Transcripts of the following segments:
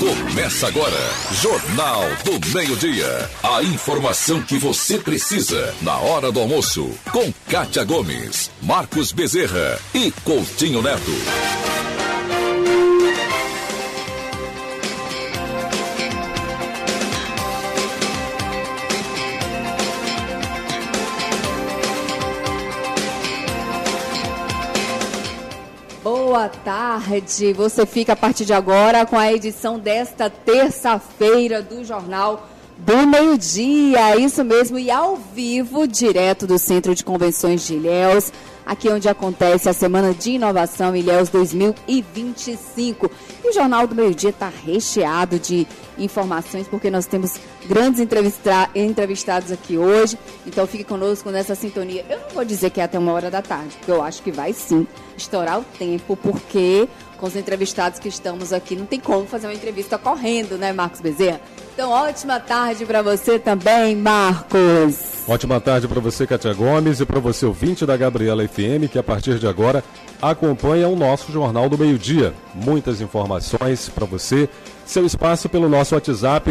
Começa agora, Jornal do Meio-Dia. A informação que você precisa na hora do almoço. Com Kátia Gomes, Marcos Bezerra e Coutinho Neto. Boa tarde, você fica a partir de agora com a edição desta terça-feira do Jornal do Meio-Dia, isso mesmo, e ao vivo, direto do Centro de Convenções de Ilhéus, aqui onde acontece a Semana de Inovação Ilhéus 2025. E o Jornal do Meio-Dia está recheado de informações, porque nós temos grandes entrevistados aqui hoje, então fique conosco nessa sintonia. Eu não vou dizer que é até 1h da tarde, porque eu acho que vai sim estourar o tempo, porque com os entrevistados que estamos aqui não tem como fazer uma entrevista correndo, né, Marcos Bezerra? Então, ótima tarde para você também, Marcos. Ótima tarde para você, Kátia Gomes, e para você, ouvinte da Gabriela FM, que a partir de agora acompanha o nosso Jornal do Meio-Dia. Muitas informações para você. Seu espaço pelo nosso WhatsApp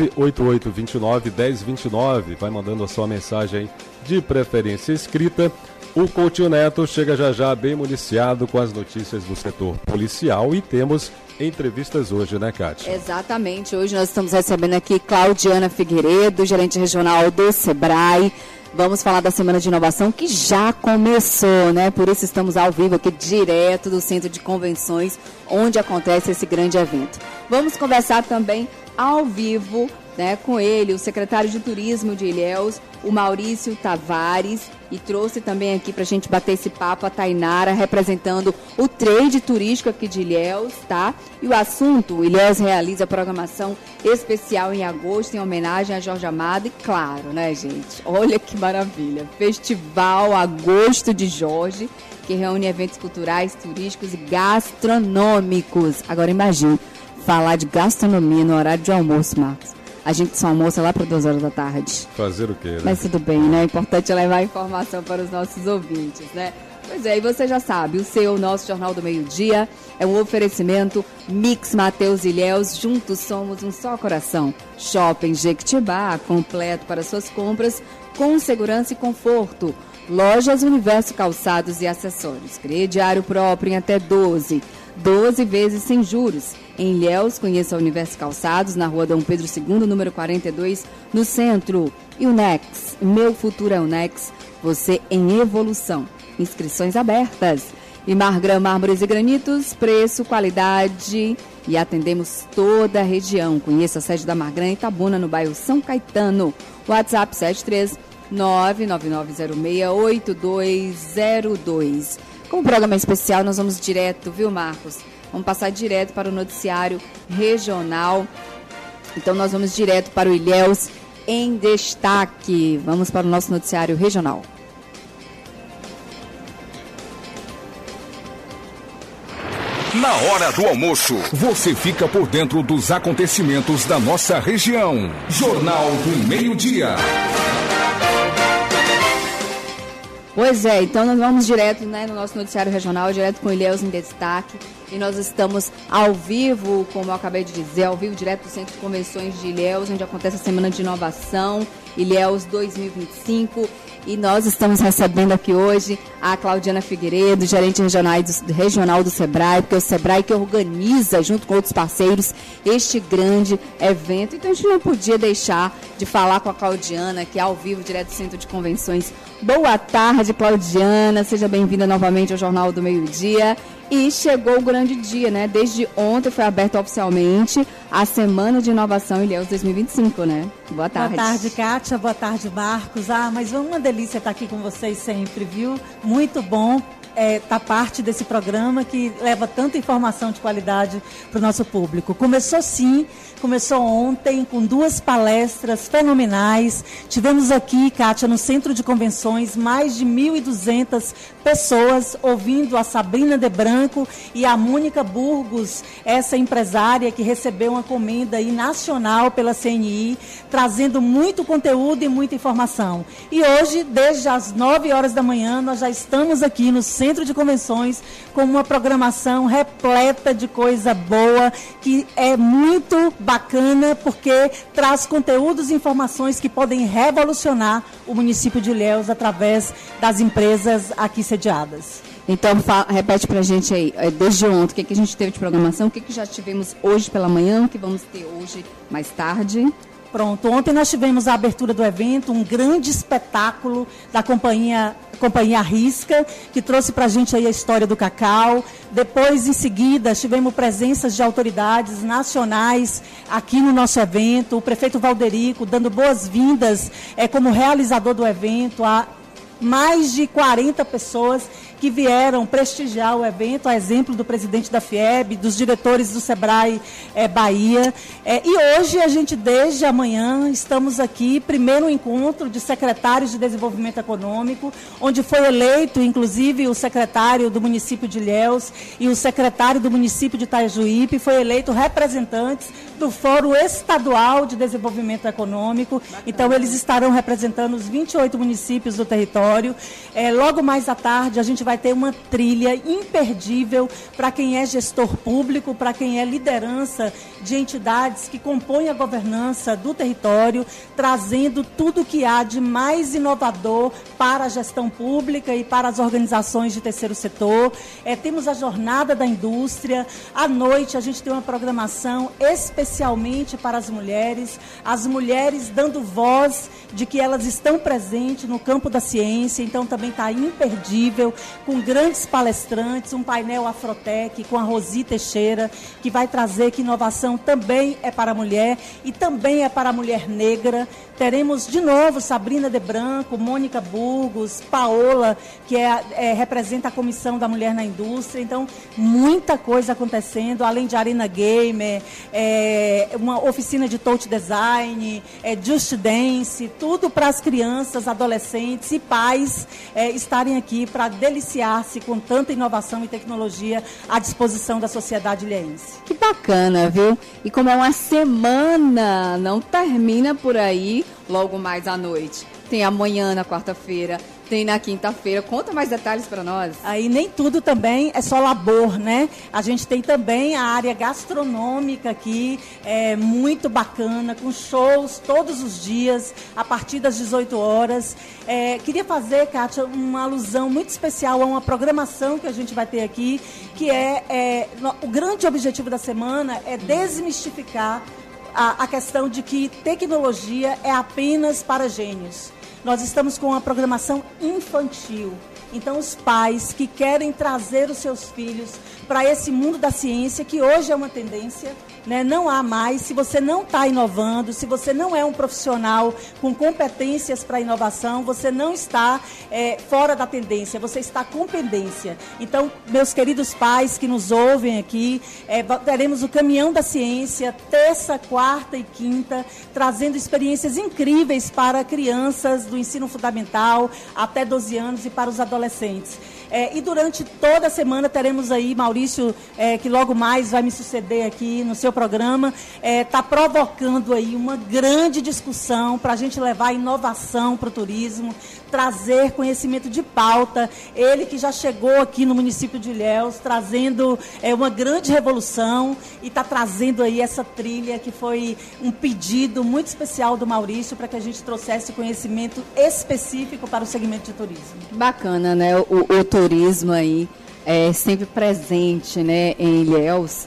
988291029. Vai mandando a sua mensagem de preferência escrita. O Coutinho Neto chega já bem municiado com as notícias do setor policial e temos entrevistas hoje, né, Kátia? Exatamente. Hoje nós estamos recebendo aqui Claudiana Figueiredo, gerente regional do Sebrae. Vamos falar da Semana de Inovação que já começou, né? Por isso estamos ao vivo aqui direto do Centro de Convenções, onde acontece esse grande evento. Vamos conversar também ao vivo, né, com ele, o secretário de Turismo de Ilhéus, o Maurício Tavares, e trouxe também aqui para a gente bater esse papo a Tainara, representando o trade turístico aqui de Ilhéus, tá? E o assunto, o Ilhéus realiza programação especial em agosto, em homenagem a Jorge Amado, e claro, né, gente? Olha que maravilha! Festival Agosto de Jorge, que reúne eventos culturais, turísticos e gastronômicos. Agora imagine, falar de gastronomia no horário de almoço, Marcos. A gente só almoça lá para 2h da tarde. Fazer o quê, né? Mas tudo bem, né? O importante é levar a informação para os nossos ouvintes, né? Pois é, e você já sabe, o nosso Jornal do Meio-Dia é um oferecimento Mix Mateus Ilhéus, juntos somos um só coração. Shopping Jequitibá, completo para suas compras, com segurança e conforto. Lojas Universo Calçados e Acessórios, crediário próprio em até 12 vezes sem juros. Em Ilhéus, conheça o Universo Calçados, na rua Dom Pedro II, número 42, no centro. E o Nex, meu futuro é o Nex, você em evolução. Inscrições abertas. E Margram Mármores e Granitos, preço, qualidade, e atendemos toda a região. Conheça a sede da Margram em Itabuna, no bairro São Caetano. WhatsApp 73999068202. Com o programa especial, nós vamos direto, viu, Marcos? Vamos passar direto para o noticiário regional. Então, nós vamos direto para o Ilhéus em Destaque. Vamos para o nosso noticiário regional. Na hora do almoço, você fica por dentro dos acontecimentos da nossa região. Jornal do Meio-Dia. Pois é, então nós vamos direto, né, no nosso noticiário regional, direto com Ilhéus em Destaque. E nós estamos ao vivo, como eu acabei de dizer, ao vivo direto do Centro de Convenções de Ilhéus, onde acontece a Semana de Inovação, Ilhéus 2025. E nós estamos recebendo aqui hoje a Claudiana Figueiredo, gerente regional do Sebrae, porque é o Sebrae que organiza, junto com outros parceiros, este grande evento. Então a gente não podia deixar de falar com a Claudiana, que é ao vivo, direto do Centro de Convenções. Boa tarde, Claudiana, seja bem-vinda novamente ao Jornal do Meio-Dia. E chegou o grande dia, né? Desde ontem foi aberta oficialmente a Semana de Inovação Ilhéus 2025, né? Boa tarde. Boa tarde, Kátia. Boa tarde, Marcos. Mas é uma delícia estar aqui com vocês sempre, viu? Muito bom estar parte desse programa que leva tanta informação de qualidade para o nosso público. Começou ontem com 2 palestras fenomenais. Tivemos aqui, Kátia, no Centro de Convenções, mais de 1.200 pessoas ouvindo a Sabrina de Branco e a Mônica Burgos, essa empresária que recebeu uma comenda aí nacional pela CNI, trazendo muito conteúdo e muita informação. E hoje, desde as 9h da manhã, nós já estamos aqui no Centro Centro de Convenções, com uma programação repleta de coisa boa, que é muito bacana, porque traz conteúdos e informações que podem revolucionar o município de Ilhéus através das empresas aqui sediadas. Então, repete pra gente aí, desde ontem, o que a gente teve de programação, o que já tivemos hoje pela manhã, o que vamos ter hoje mais tarde. Pronto, ontem nós tivemos a abertura do evento, um grande espetáculo da companhia Risca, que trouxe pra gente aí a história do cacau. Depois, em seguida, tivemos presenças de autoridades nacionais aqui no nosso evento, o prefeito Valderico dando boas-vindas como realizador do evento, a mais de 40 pessoas que vieram prestigiar o evento, a exemplo do presidente da FIEB, dos diretores do Sebrae Bahia. E hoje, a gente, desde amanhã, estamos aqui, primeiro encontro de secretários de desenvolvimento econômico, onde foi eleito, inclusive, o secretário do município de Ilhéus e o secretário do município de Itajuípe, foi eleito representantes do Fórum Estadual de Desenvolvimento Econômico. Bacana. Então, eles estarão representando os 28 municípios do território. Logo mais à tarde, a gente vai ter uma trilha imperdível para quem é gestor público, para quem é liderança de entidades que compõem a governança do território, trazendo tudo o que há de mais inovador para a gestão pública e para as organizações de terceiro setor. Temos a Jornada da Indústria. À noite, a gente tem uma programação especialmente para as mulheres dando voz de que elas estão presentes no campo da ciência, então também está imperdível, com grandes palestrantes, um painel Afrotec com a Rosi Teixeira, que vai trazer que inovação também é para a mulher e também é para a mulher negra. Teremos de novo Sabrina de Branco, Mônica Burgos, Paola, que representa a Comissão da Mulher na Indústria. Então, muita coisa acontecendo, além de Arena Gamer, uma oficina de touch design, Just Dance, tudo para as crianças, adolescentes e pais estarem aqui para deliciar-se com tanta inovação e tecnologia à disposição da sociedade ilhéense. Que bacana, viu? E como é uma semana, não termina por aí, logo mais à noite. Tem amanhã, na quarta-feira, tem na quinta-feira. Conta mais detalhes para nós. Aí nem tudo também é só labor, né? A gente tem também a área gastronômica aqui, muito bacana, com shows todos os dias, a partir das 18 horas. Queria fazer, Kátia, uma alusão muito especial a uma programação que a gente vai ter aqui, que o grande objetivo da semana é desmistificar a questão de que tecnologia é apenas para gênios. Nós estamos com uma programação infantil. Então, os pais que querem trazer os seus filhos para esse mundo da ciência, que hoje é uma tendência, né? Não há mais. Se você não está inovando, se você não é um profissional com competências para inovação, você não está fora da tendência, você está com pendência. Então, meus queridos pais que nos ouvem aqui, teremos o Caminhão da Ciência, terça, quarta e quinta, trazendo experiências incríveis para crianças do ensino fundamental até 12 anos e para os adolescentes. E durante toda a semana teremos aí, Maurício, que logo mais vai me suceder aqui no seu programa, está provocando aí uma grande discussão para a gente levar inovação para o turismo, trazer conhecimento de pauta. Ele que já chegou aqui no município de Ilhéus, trazendo uma grande revolução e está trazendo aí essa trilha que foi um pedido muito especial do Maurício para que a gente trouxesse conhecimento específico para o segmento de turismo. Bacana, né? O turismo aí é sempre presente, né, em Ilhéus.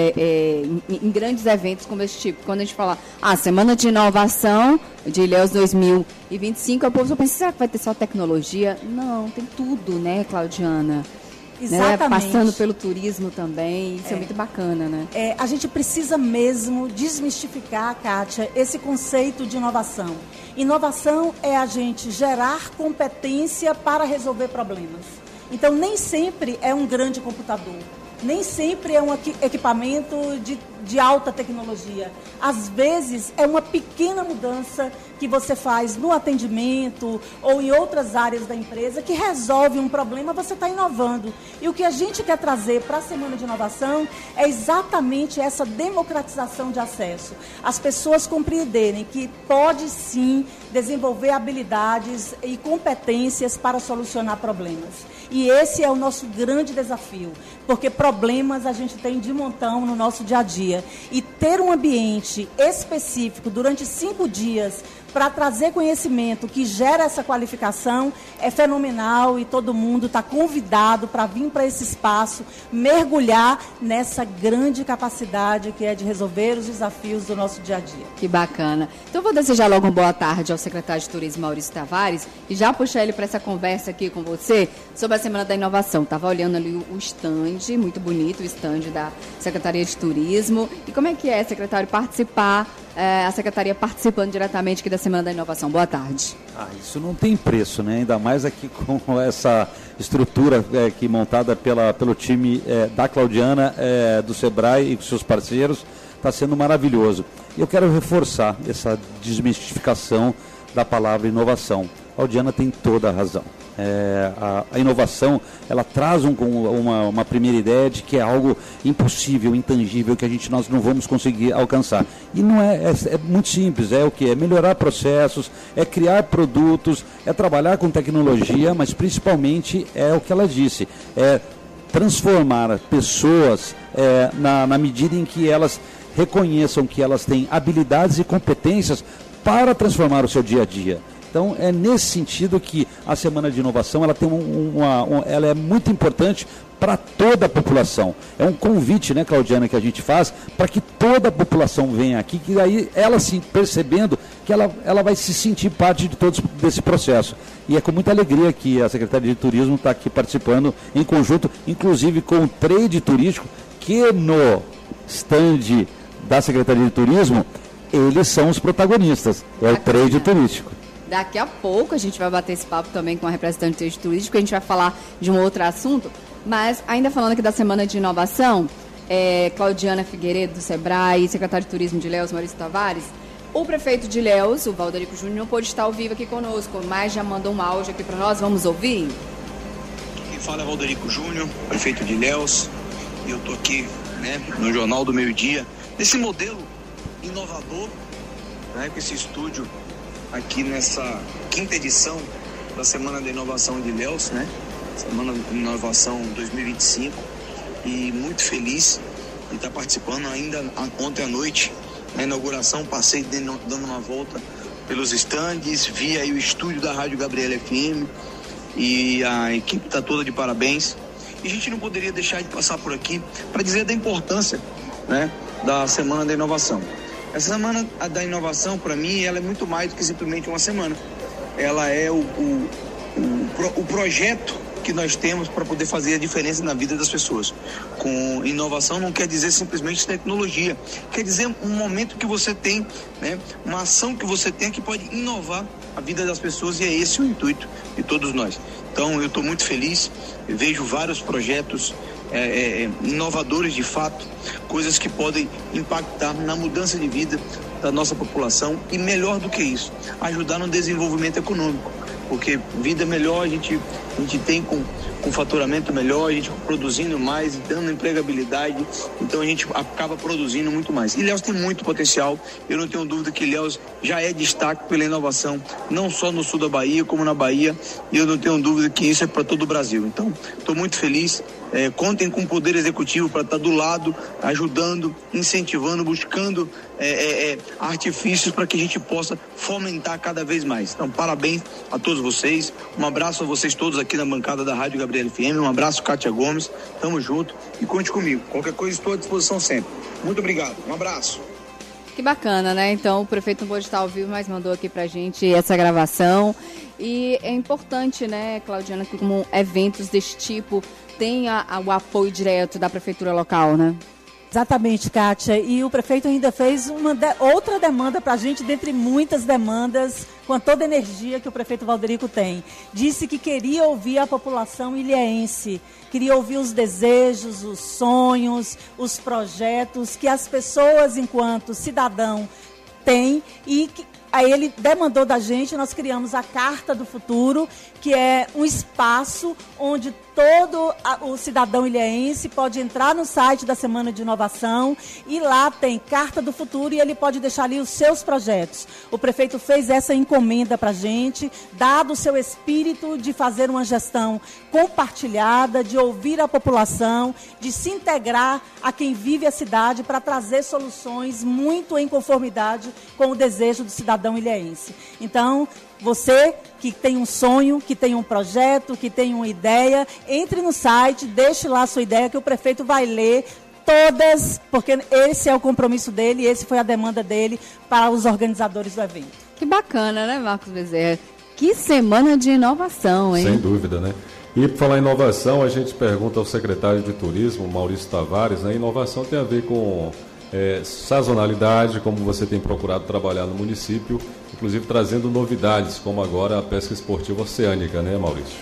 Em grandes eventos como esse tipo. Quando a gente fala, Semana de Inovação de Ilhéus 2025, o povo só pensa, será que vai ter só tecnologia? Não, tem tudo, né, Claudiana? Exatamente. Né? Passando pelo turismo também, isso é muito bacana, né? A gente precisa mesmo desmistificar, Kátia, esse conceito de inovação. Inovação é a gente gerar competência para resolver problemas. Então, nem sempre é um grande computador. Nem sempre é um equipamento de alta tecnologia. Às vezes, é uma pequena mudança que você faz no atendimento ou em outras áreas da empresa que resolve um problema, você está inovando. E o que a gente quer trazer para a Semana de Inovação é exatamente essa democratização de acesso. As pessoas compreenderem que pode sim desenvolver habilidades e competências para solucionar problemas. E esse é o nosso grande desafio, porque problemas a gente tem de montão no nosso dia a dia. E ter um ambiente específico durante 5 dias para trazer conhecimento que gera essa qualificação é fenomenal e todo mundo está convidado para vir para esse espaço, mergulhar nessa grande capacidade que é de resolver os desafios do nosso dia a dia. Que bacana. Então eu vou desejar logo uma boa tarde ao secretário de Turismo, Maurício Tavares, e já puxar ele para essa conversa aqui com você sobre a Semana da Inovação. Estava olhando ali o stand, muito bonito o stand da Secretaria de Turismo. E como é que é, secretário, participar, a Secretaria participando diretamente aqui da Semana da Inovação? Boa tarde. Isso não tem preço, né? Ainda mais aqui com essa estrutura aqui montada pelo time da Claudiana, do Sebrae e com seus parceiros. Está sendo maravilhoso. E eu quero reforçar essa desmistificação da palavra inovação. A Claudiana tem toda a razão. A inovação, ela traz uma primeira ideia de que é algo impossível, intangível, que nós não vamos conseguir alcançar. E não é muito simples, é o que? É melhorar processos, é criar produtos, é trabalhar com tecnologia, mas principalmente é o que ela disse, é transformar pessoas na medida em que elas reconheçam que elas têm habilidades e competências para transformar o seu dia a dia. Então, é nesse sentido que a Semana de Inovação ela tem ela é muito importante para toda a população. É um convite, né, Claudiana, que a gente faz para que toda a população venha aqui, que aí ela se percebendo que ela vai se sentir parte de todo desse processo. E é com muita alegria que a Secretaria de Turismo está aqui participando em conjunto, inclusive com o trade turístico, que no stand da Secretaria de Turismo, eles são os protagonistas, é o trade turístico. Daqui a pouco a gente vai bater esse papo também com a representante do trade turístico, a gente vai falar de um outro assunto, mas ainda falando aqui da Semana de Inovação, Claudiana Figueiredo, do Sebrae, secretário de Turismo de Ilhéus, Maurício Tavares, o prefeito de Ilhéus, o Valderico Júnior, não pôde estar ao vivo aqui conosco, mas já mandou um áudio aqui para nós, vamos ouvir? Quem fala é Valderico Júnior, prefeito de Ilhéus, e eu estou aqui, né, no Jornal do Meio-Dia, nesse modelo inovador, né, com esse estúdio aqui nessa 5ª edição da Semana da Inovação de Ilhéus, né? Semana da Inovação 2025, e muito feliz de estar participando. Ainda ontem à noite, na inauguração, passei dando uma volta pelos estandes, vi aí o estúdio da Rádio Gabriela FM, e a equipe está toda de parabéns. E a gente não poderia deixar de passar por aqui para dizer da importância, né, da Semana da Inovação. Essa Semana da Inovação, para mim, ela é muito mais do que simplesmente uma semana. Ela é o projeto que nós temos para poder fazer a diferença na vida das pessoas. Com inovação não quer dizer simplesmente tecnologia, quer dizer um momento que você tem, né, uma ação que você tem que pode inovar a vida das pessoas, e é esse o intuito de todos nós. Então eu estou muito feliz, eu vejo vários projetos inovadores de fato, coisas que podem impactar na mudança de vida da nossa população, e melhor do que isso, ajudar no desenvolvimento econômico, porque vida melhor a gente tem com faturamento melhor, a gente produzindo mais, dando empregabilidade, então a gente acaba produzindo muito mais. Ilhéus tem muito potencial, eu não tenho dúvida que Ilhéus já é destaque pela inovação, não só no sul da Bahia, como na Bahia, e eu não tenho dúvida que isso é para todo o Brasil. Então, estou muito feliz, contem com o Poder Executivo para estar do lado, ajudando, incentivando, buscando artifícios para que a gente possa fomentar cada vez mais. Então, parabéns a todos vocês, um abraço a vocês todos aqui na bancada da Rádio Gabriela FM, um abraço, Kátia Gomes, tamo junto e conte comigo, qualquer coisa estou à disposição sempre. Muito obrigado, um abraço. Que bacana, né? Então o prefeito não pôde estar ao vivo, mas mandou aqui pra gente essa gravação. E é importante, né, Claudiana, que como eventos desse tipo tenha o apoio direto da prefeitura local, né? Exatamente, Kátia. E o prefeito ainda fez outra demanda para a gente, dentre muitas demandas, com toda a energia que o prefeito Valderico tem. Disse que queria ouvir a população ilhéense, queria ouvir os desejos, os sonhos, os projetos que as pessoas, enquanto cidadão, têm e que aí ele demandou da gente, nós criamos a Carta do Futuro, que é um espaço onde todo o cidadão ilhéense pode entrar no site da Semana de Inovação e lá tem Carta do Futuro e ele pode deixar ali os seus projetos. O prefeito fez essa encomenda para a gente, dado o seu espírito de fazer uma gestão compartilhada, de ouvir a população, de se integrar a quem vive a cidade para trazer soluções muito em conformidade com o desejo do cidadão ilhéense. Então, você que tem um sonho, que tem um projeto, que tem uma ideia, entre no site, deixe lá a sua ideia que o prefeito vai ler todas, porque esse é o compromisso dele, esse foi a demanda dele para os organizadores do evento. Que bacana, né, Marcos Bezerra? Que semana de inovação, hein? Sem dúvida, né? E por falar em inovação, a gente pergunta ao secretário de Turismo, Maurício Tavares, né? Inovação tem a ver com sazonalidade, como você tem procurado trabalhar no município, inclusive trazendo novidades, como agora a pesca esportiva oceânica, né, Maurício?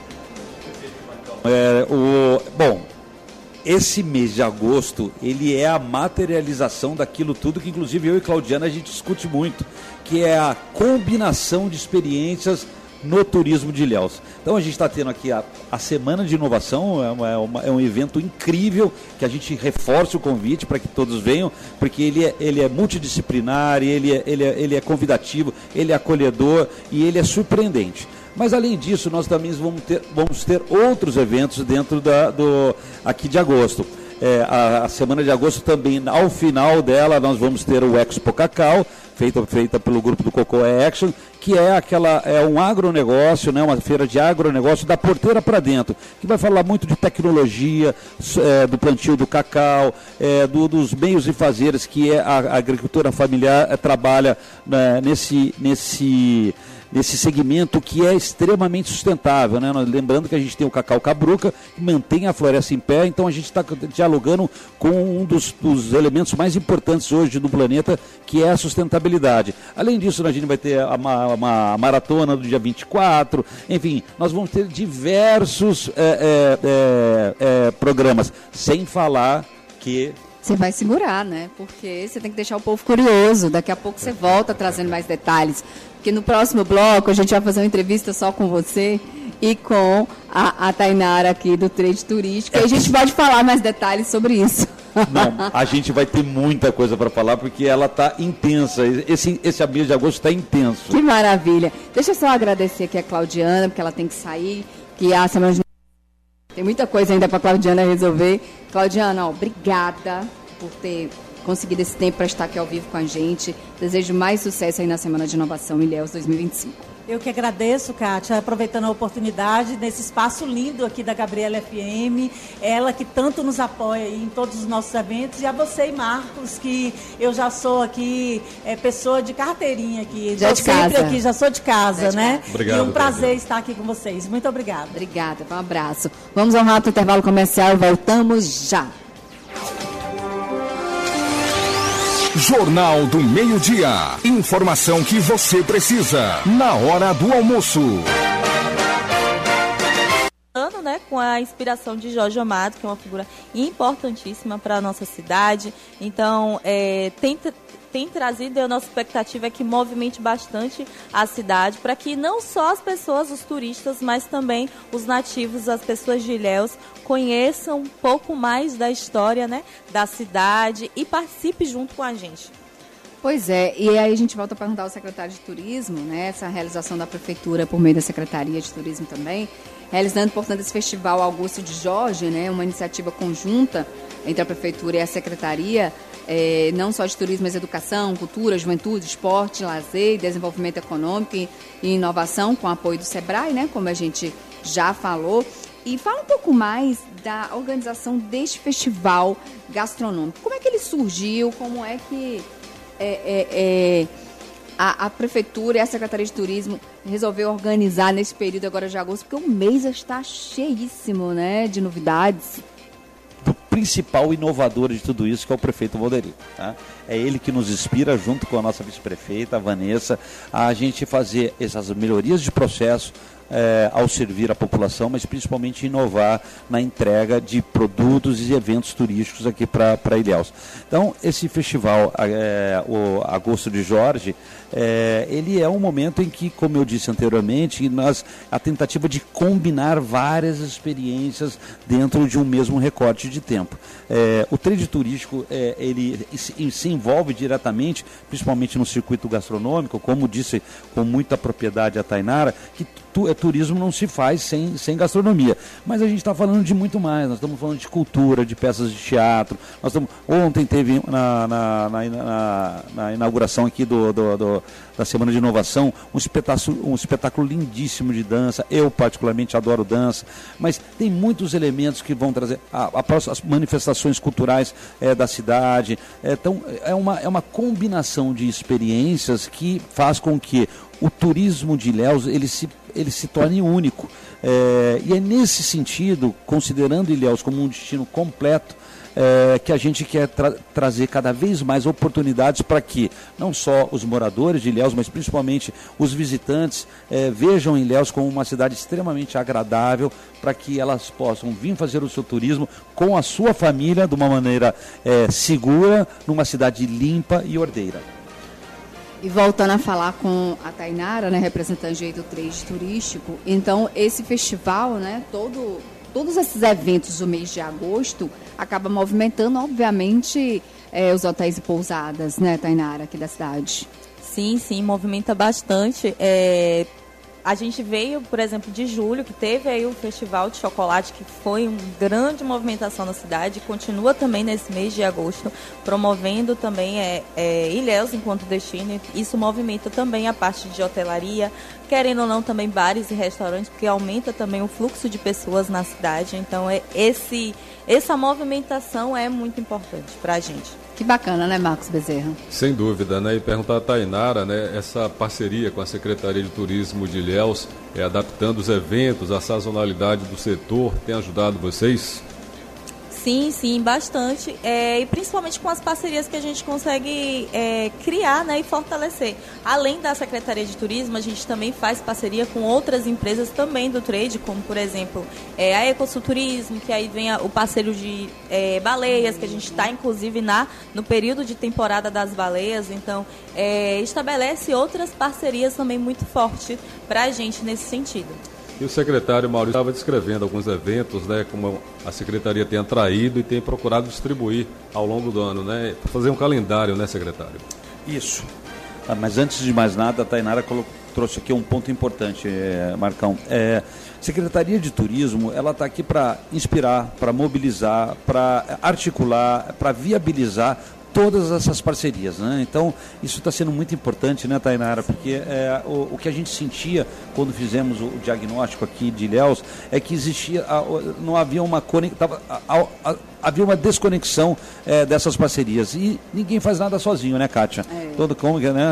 Bom, esse mês de agosto, ele é a materialização daquilo tudo que, inclusive, eu e Claudiana, a gente discute muito, que é a combinação de experiências no turismo de Ilhéus. Então a gente está tendo aqui a Semana de Inovação, é um evento incrível, que a gente reforça o convite para que todos venham, porque ele é multidisciplinar, ele é convidativo, ele é acolhedor e ele é surpreendente. Mas além disso, nós também vamos ter outros eventos dentro aqui de agosto. A semana de agosto também, ao final dela, nós vamos ter o Expo Cacau, feita pelo grupo do Cocô Action, que é um agronegócio, né, uma feira de agronegócio da porteira para dentro, que vai falar muito de tecnologia, do plantio do cacau, dos meios e fazeres que a agricultura familiar trabalha nesse segmento que é extremamente sustentável, né? Lembrando que a gente tem o cacau cabruca, que mantém a floresta em pé, então a gente está dialogando com um dos elementos mais importantes hoje do planeta, que é a sustentabilidade. Além disso, a gente vai ter uma maratona do dia 24, enfim, nós vamos ter diversos programas, sem falar que... Você vai segurar, né? Porque você tem que deixar o povo curioso. Daqui a pouco você volta trazendo mais detalhes. Porque no próximo bloco a gente vai fazer uma entrevista só com você e com a Tainara aqui do Trade Turístico. E a gente pode falar mais detalhes sobre isso. Não, a gente vai ter muita coisa para falar porque ela está intensa. Esse mês de agosto está intenso. Que maravilha. Deixa eu só agradecer aqui a Claudiana, porque ela tem que sair, que a semana de... Tem muita coisa ainda para a Claudiana resolver. Claudiana, obrigada por ter conseguido esse tempo para estar aqui ao vivo com a gente. Desejo mais sucesso aí na Semana de Inovação Ilhéus 2025. Eu que agradeço, Kátia, aproveitando a oportunidade nesse espaço lindo aqui da Gabriela FM, ela que tanto nos apoia aí em todos os nossos eventos, e a você e Marcos, que eu já sou aqui pessoa de carteirinha aqui, já de casa. Aqui, já sou de casa, né? Obrigado, e um prazer estar aqui com vocês. Muito obrigada. Obrigada, um abraço. Vamos ao rápido intervalo comercial e voltamos já. Jornal do Meio-Dia. Informação que você precisa na hora do almoço. Né, com a inspiração de Jorge Amado, que é uma figura importantíssima para a nossa cidade. Então, tem trazido, a nossa expectativa é que movimente bastante a cidade, para que não só as pessoas, os turistas, mas também os nativos, as pessoas de Ilhéus, conheçam um pouco mais da história, né, da cidade e participe junto com a gente. Pois é, e aí a gente volta a perguntar ao secretário de Turismo, né, essa realização da Prefeitura por meio da Secretaria de Turismo também, realizando, portanto, esse Festival Augusto de Jorge, né, uma iniciativa conjunta entre a Prefeitura e a Secretaria, não só de turismo, mas educação, cultura, juventude, esporte, lazer, desenvolvimento econômico e inovação, com apoio do SEBRAE, né, como a gente já falou. E fala um pouco mais da organização deste festival gastronômico. Como é que ele surgiu? Como é que a Prefeitura e a Secretaria de Turismo resolveu organizar nesse período agora de agosto? Porque o mês está cheíssimo, né, de novidades. principal inovador de tudo isso, que é o prefeito Valderi. Tá? É ele que nos inspira, junto com a nossa vice-prefeita, a Vanessa, a gente fazer essas melhorias de processo ao servir a população, mas principalmente inovar na entrega de produtos e eventos turísticos aqui para Ilhéus. Então, esse festival, o Agosto de Jorge, ele é um momento em que, como eu disse anteriormente, a tentativa de combinar várias experiências dentro de um mesmo recorte de tempo. O trade turístico, ele se envolve diretamente, principalmente no circuito gastronômico, como disse com muita propriedade a Tainara, que turismo não se faz sem gastronomia. Mas a gente está falando de muito mais. Nós estamos falando de cultura, de peças de teatro. Ontem teve na inauguração aqui da Semana de Inovação um espetáculo lindíssimo de dança. Eu particularmente adoro dança, mas tem muitos elementos que vão trazer as manifestações culturais da cidade. Então é uma combinação de experiências que faz com que o turismo de Ilhéus ele se torne único. E é nesse sentido, considerando Ilhéus como um destino completo, que a gente quer trazer cada vez mais oportunidades para que não só os moradores de Ilhéus, mas principalmente os visitantes vejam Ilhéus como uma cidade extremamente agradável, para que elas possam vir fazer o seu turismo com a sua família de uma maneira segura, numa cidade limpa e ordeira. E voltando a falar com a Tainara, né, representante aí do trade turístico, então esse festival, né, todos esses eventos do mês de agosto acaba movimentando, obviamente, os hotéis e pousadas, né, Tainara, aqui da cidade. Sim, movimenta bastante. A gente veio, por exemplo, de julho, que teve aí o Festival de Chocolate, que foi uma grande movimentação na cidade, continua também nesse mês de agosto, promovendo também Ilhéus enquanto destino. Isso movimenta também a parte de hotelaria, querendo ou não também bares e restaurantes, porque aumenta também o fluxo de pessoas na cidade. Então, essa movimentação é muito importante para a gente. Que bacana, né, Marcos Bezerra? Sem dúvida, né? E perguntar a Tainara, né? Essa parceria com a Secretaria de Turismo de Ilhéus, adaptando os eventos, a sazonalidade do setor, tem ajudado vocês? Sim, bastante. E principalmente com as parcerias que a gente consegue criar, né, e fortalecer. Além da Secretaria de Turismo, a gente também faz parceria com outras empresas também do trade, como, por exemplo, a Ecosul Turismo, que aí vem o parceiro de baleias, que a gente está, inclusive, no período de temporada das baleias. Então, estabelece outras parcerias também muito fortes para a gente nesse sentido. E o secretário Maurício estava descrevendo alguns eventos, né, como a Secretaria tem atraído e tem procurado distribuir ao longo do ano, né, para fazer um calendário, né, secretário? Isso. Mas antes de mais nada, a Tainara trouxe aqui um ponto importante, Marcão. Secretaria de Turismo, ela está aqui para inspirar, para mobilizar, para articular, para viabilizar todas essas parcerias, né? Então, isso está sendo muito importante, né, Tainara? Porque o que a gente sentia quando fizemos o diagnóstico aqui de Ilhéus é que não havia havia uma desconexão dessas parcerias. E ninguém faz nada sozinho, né, Kátia? Né?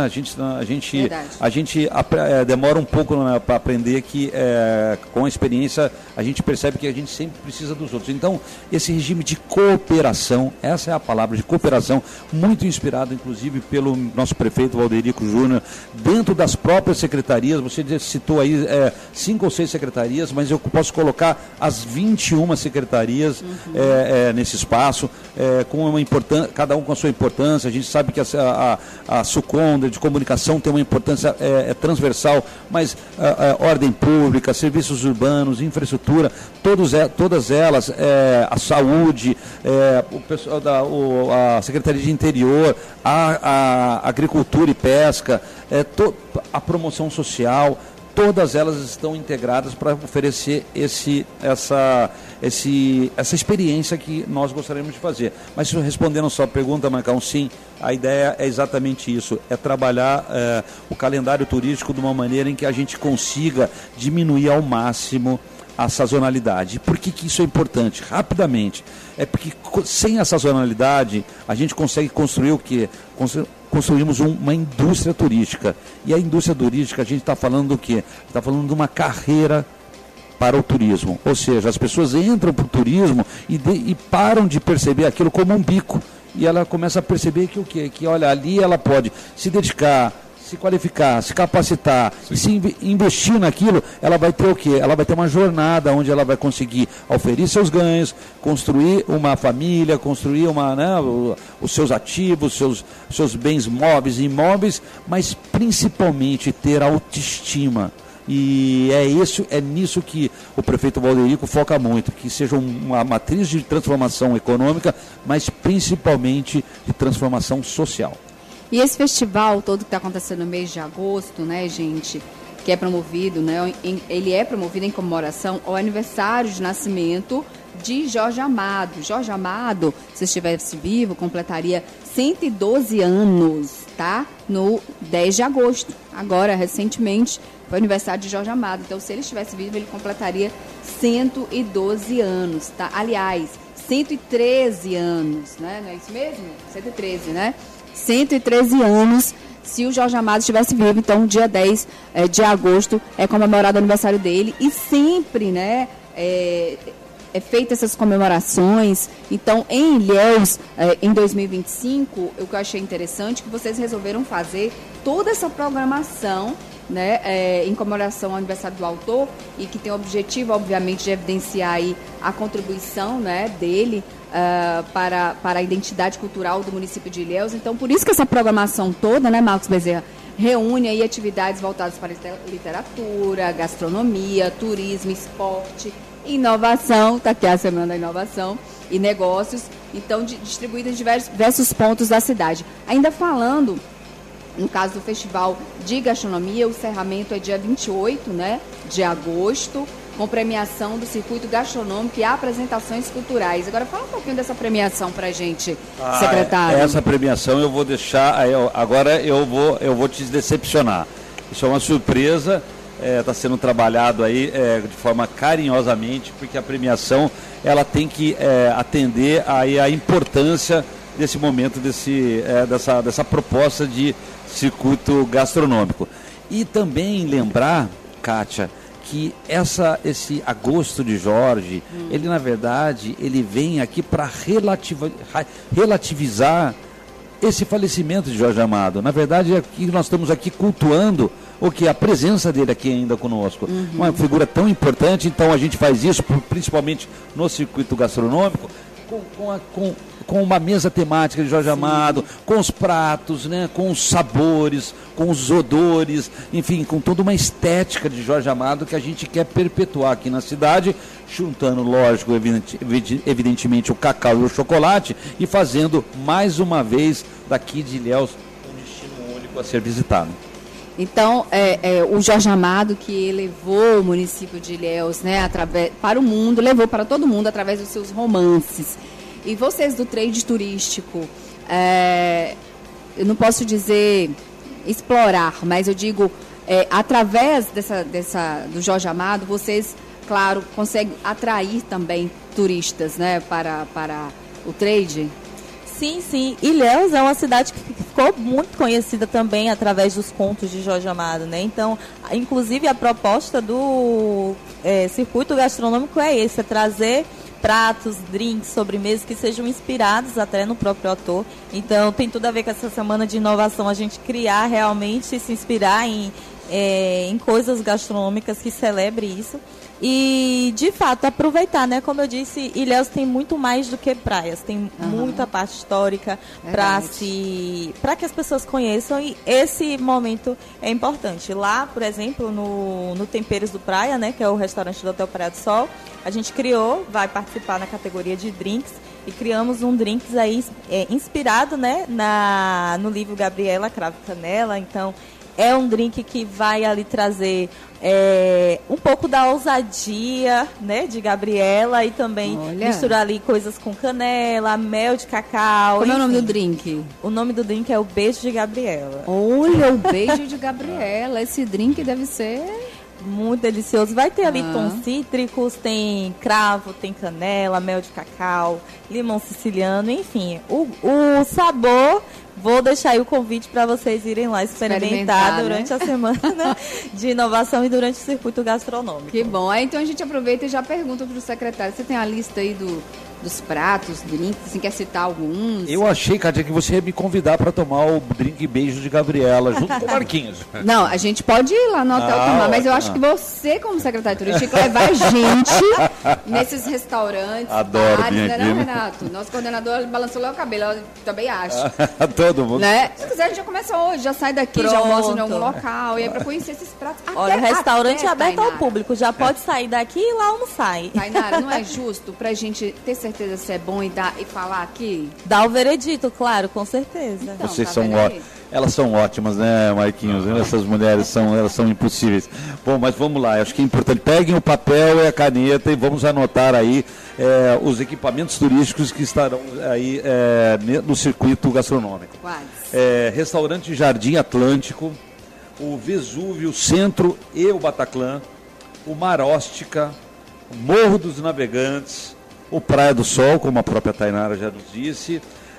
A gente demora um pouco, né, para aprender que com a experiência a gente percebe que a gente sempre precisa dos outros. Então, esse regime de cooperação, essa é a palavra, de cooperação, muito inspirado, inclusive, pelo nosso prefeito Valderico Júnior, dentro das próprias secretarias. Você citou aí 5 ou 6 secretarias, mas eu posso colocar as 21 secretarias nesse espaço, cada um com a sua importância. A gente sabe que a SUCOM de comunicação tem uma importância transversal, mas ordem pública, serviços urbanos, infraestrutura, todas elas, a saúde, o pessoal a Secretaria de Interior, a agricultura e pesca, a promoção social, todas elas estão integradas para oferecer essa experiência que nós gostaríamos de fazer. Mas respondendo a sua pergunta, Marcão, sim, a ideia é exatamente isso, é trabalhar o calendário turístico de uma maneira em que a gente consiga diminuir ao máximo a sazonalidade. Por que isso é importante? Rapidamente. É porque sem a sazonalidade a gente consegue construir o quê? Construímos uma indústria turística. E a indústria turística, a gente está falando do quê? Está falando de uma carreira para o turismo. Ou seja, as pessoas entram para o turismo e param de perceber aquilo como um bico. E ela começa a perceber que o quê? Que, olha, ali ela pode se dedicar, se qualificar, se capacitar, e se investir naquilo, ela vai ter o quê? Ela vai ter uma jornada onde ela vai conseguir oferir seus ganhos, construir uma família, construir os seus ativos, seus bens móveis e imóveis, mas principalmente ter autoestima. E é nisso que o prefeito Valderico foca muito, que seja uma matriz de transformação econômica, mas principalmente de transformação social. E esse festival todo que está acontecendo no mês de agosto, né, gente, que é promovido, né, ele é promovido em comemoração ao aniversário de nascimento de Jorge Amado. Jorge Amado, se estivesse vivo, completaria 112 anos, tá? No 10 de agosto. Agora, recentemente, foi o aniversário de Jorge Amado. Então, se ele estivesse vivo, ele completaria 112 anos, tá? Aliás, 113 anos, né? Não é isso mesmo? 113, né? 113 anos, se o Jorge Amado estivesse vivo. Então, dia 10 de agosto é comemorado o aniversário dele. E sempre, né, é feitas essas comemorações. Então, em Ilhéus, em 2025, o que eu achei interessante, que vocês resolveram fazer toda essa programação, né, em comemoração ao aniversário do autor, e que tem o objetivo, obviamente, de evidenciar aí a contribuição, né, dele para a identidade cultural do município de Ilhéus. Então, por isso que essa programação toda, né, Marcos Bezerra, reúne aí atividades voltadas para literatura, gastronomia, turismo, esporte, inovação, está aqui a Semana da Inovação, e negócios, então distribuídas em diversos pontos da cidade. Ainda falando, no caso do Festival de Gastronomia, o encerramento é dia 28, né, de agosto, com premiação do circuito gastronômico e apresentações culturais. Agora, fala um pouquinho dessa premiação para a gente, secretário. Essa premiação eu vou deixar, agora eu vou te decepcionar. Isso é uma surpresa, está sendo trabalhado aí de forma carinhosamente, porque a premiação ela tem que atender aí a importância desse momento, dessa proposta de circuito gastronômico. E também lembrar, Kátia, que esse agosto de Jorge, ele na verdade, ele vem aqui para relativizar esse falecimento de Jorge Amado. Na verdade, nós estamos aqui cultuando a presença dele aqui ainda conosco. Uma figura tão importante, então a gente faz isso principalmente no circuito gastronômico, com uma mesa temática de Jorge Amado, com os pratos, né, com os sabores, com os odores, enfim, com toda uma estética de Jorge Amado que a gente quer perpetuar aqui na cidade, juntando, lógico, evidentemente o cacau e o chocolate, e fazendo mais uma vez daqui de Ilhéus um destino único a ser visitado. Então, o Jorge Amado, que levou o município de Ilhéus, né, para o mundo, levou para todo mundo através dos seus romances. E vocês do trade turístico, eu não posso dizer explorar, mas eu digo, através do Jorge Amado, vocês, claro, conseguem atrair também turistas, né, para o trade? Sim, sim. Ilhéus é uma cidade que ficou muito conhecida também através dos contos de Jorge Amado, né? Então, inclusive a proposta do circuito gastronômico é trazer pratos, drinks, sobremesas que sejam inspirados até no próprio autor. Então, tem tudo a ver com essa semana de inovação, a gente criar realmente, se inspirar em coisas gastronômicas que celebre isso. E, de fato, aproveitar, né? Como eu disse, Ilhéus tem muito mais do que praias. Tem muita parte histórica para que as pessoas conheçam, e esse momento é importante. Lá, por exemplo, no Temperos do Praia, né? Que é o restaurante do Hotel Praia do Sol, a gente vai participar na categoria de drinks, e criamos um drinks aí inspirado, né? No livro Gabriela, Cravo e Canela. Então, é um drink que vai ali trazer um pouco da ousadia, né, de Gabriela, e também misturar ali coisas com canela, mel de cacau. Como é o nome do drink? O nome do drink é o Beijo de Gabriela. Olha, o Beijo de Gabriela. Esse drink deve ser muito delicioso. Vai ter ali tons cítricos, tem cravo, tem canela, mel de cacau, limão siciliano, enfim. O sabor vou deixar aí o convite para vocês irem lá experimentar durante a semana de inovação e durante o circuito gastronômico. Que bom. Aí, então a gente aproveita e já pergunta para o secretário, você tem a lista aí dos pratos, drinks, assim, quer citar alguns? Eu achei, Cátia, que você ia me convidar para tomar o drink beijo de Gabriela, junto com o Marquinhos. Não, a gente pode ir lá no hotel tomar, mas eu acho que você, como secretário de turismo, tinha que levar a gente nesses restaurantes, adoro bares, vir né, aqui. não, Renato? Nosso coordenador balançou lá o cabelo, eu também acho. Todo mundo. Né? Se quiser, a gente já começa hoje, já sai daqui, já almoça em algum local, e aí para conhecer esses pratos. Olha, o restaurante é aberto ao Tainara. público, já pode sair daqui e lá almoçar. Tainara, não é justo pra gente ter certeza se é bom e falar aqui? Dá o veredito, claro, com certeza. Então, Vocês tá são vendo aí? ótimos. Elas são ótimas, né, Marquinhos? Essas mulheres elas são impossíveis. Bom, mas vamos lá, acho que é importante. Peguem o papel e a caneta e vamos anotar aí os equipamentos turísticos que estarão aí no circuito gastronômico. Quais? Restaurante Jardim Atlântico, o Vesúvio Centro e o Bataclan, o Maróstica, o Morro dos Navegantes, o Praia do Sol, como a própria Tainara já nos disse,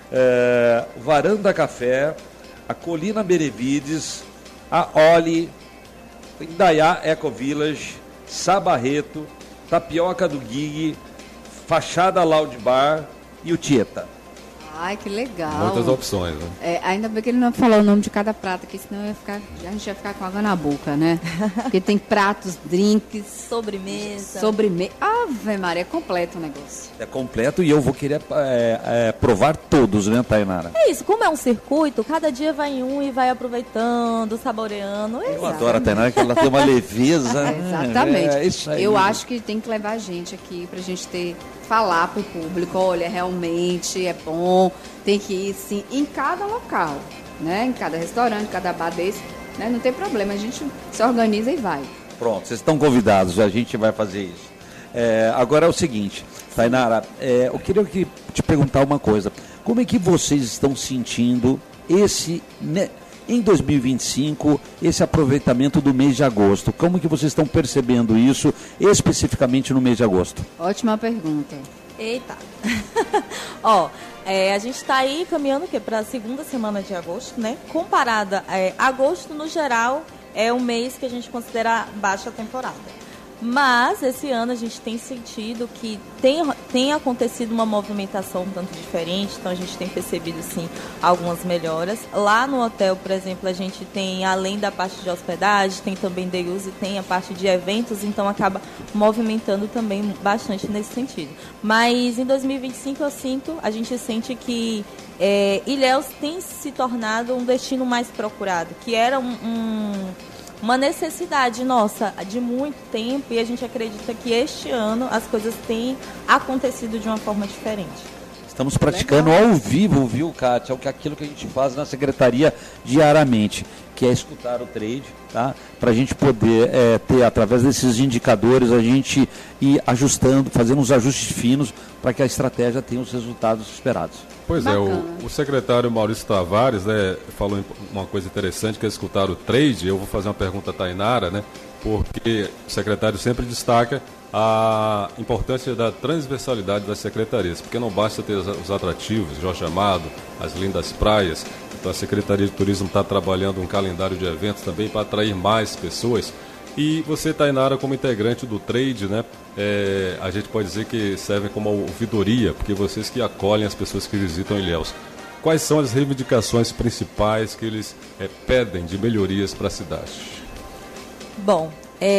Varanda Café, a Colina Berevides, a Oli, Indaiá Eco Village, Sabarreto, Tapioca do Guigui, Fachada Loud Bar e o Tieta. Ai, que legal. Muitas opções, né? Ainda bem que ele não falou o nome de cada prato, porque senão a gente ia ficar com água na boca, né? Porque tem pratos, drinks, Sobremesa. Ave Maria, é completo o negócio. É completo e eu vou querer provar todos, né, Tainara? É isso, como é um circuito, cada dia vai em um e vai aproveitando, saboreando. Eu adoro a Tainara, que ela tem uma leveza. Exatamente. É isso aí. Eu acho que tem que levar a gente aqui pra gente falar pro público, olha, realmente é bom, tem que ir sim, em cada local, né? Em cada restaurante, cada bar desse, né? Não tem problema, a gente se organiza e vai. Pronto, vocês estão convidados, a gente vai fazer isso. Agora é o seguinte, Tainara, eu queria te perguntar uma coisa. Como é que vocês estão sentindo em 2025, esse aproveitamento do mês de agosto? Como que vocês estão percebendo isso, especificamente no mês de agosto? Ótima pergunta. Eita. Ó, a gente está aí caminhando para a segunda semana de agosto, né? Comparada, agosto no geral é um mês que a gente considera baixa temporada. Mas esse ano a gente tem sentido que tem acontecido uma movimentação um tanto diferente, então a gente tem percebido sim algumas melhoras. Lá no hotel, por exemplo, a gente tem, além da parte de hospedagem, tem também day use, tem a parte de eventos, então acaba movimentando também bastante nesse sentido. Mas em 2025 a gente sente que Ilhéus tem se tornado um destino mais procurado, que era uma necessidade nossa de muito tempo, e a gente acredita que este ano as coisas têm acontecido de uma forma diferente. Estamos praticando ao vivo, viu, Kátia? Aquilo que a gente faz na secretaria diariamente, que é escutar o trade, tá? Para a gente poder ter, através desses indicadores, a gente ir ajustando, fazendo uns ajustes finos para que a estratégia tenha os resultados esperados. Pois Bacana. O secretário Maurício Tavares, né, falou uma coisa interessante, que é escutar o trade. Eu vou fazer uma pergunta à Tainara, né, porque o secretário sempre destaca a importância da transversalidade das secretarias, porque não basta ter os atrativos, Jorge Amado, as lindas praias. Então a Secretaria de Turismo está trabalhando um calendário de eventos também para atrair mais pessoas. E você, Tainara, como integrante do trade, né, a gente pode dizer que servem como ouvidoria, porque vocês que acolhem as pessoas que visitam Ilhéus. Quais são as reivindicações principais que eles pedem de melhorias para a cidade? Bom,